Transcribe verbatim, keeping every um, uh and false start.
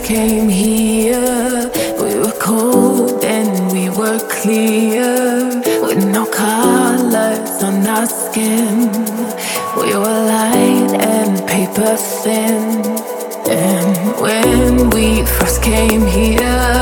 first came here, we were cold and we were clear, with no colors on our skin. We were light and paper thin. And when we first came here,